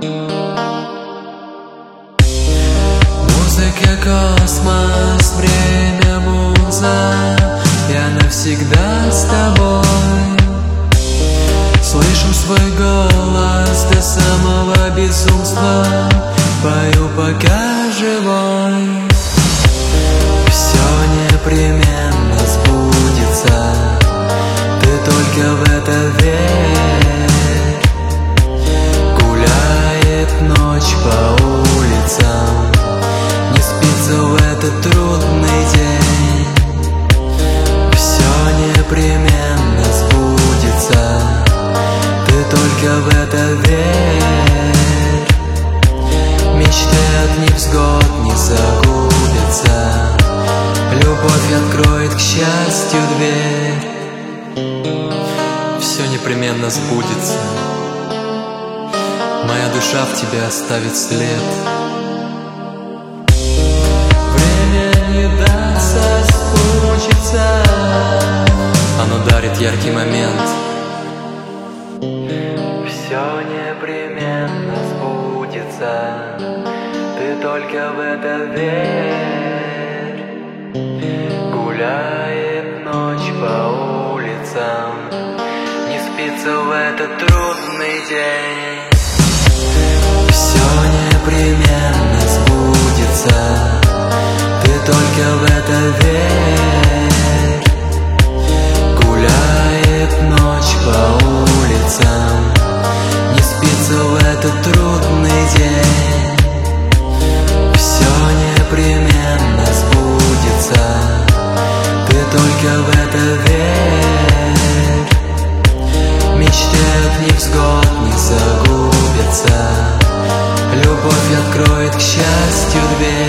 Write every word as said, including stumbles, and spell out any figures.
Музыка, космос, время, муза, я навсегда с тобой. Слышу свой голос до самого безумства, пою, пока живой. Все непременно сбудется, ты только в это верь. Гуляет ночь по улицам, не спится в этот трудный день. Все непременно сбудется, ты только в это верь. Мечты от невзгод не загубятся, любовь откроет к счастью дверь. Все непременно сбудется, моя душа в тебе оставит след. Время не даст соскучиться, оно дарит яркий момент. Все непременно сбудется, ты только в это верь. Гуляет ночь по улицам, не спится в этот трудный день. Все непременно сбудется, ты только в это верь. Гуляет ночь по улицам, не спится в этот трудный день. Все непременно сбудется, ты только в это верь. Мечты от невзгод не загубятся, любовь откроет к счастью дверь.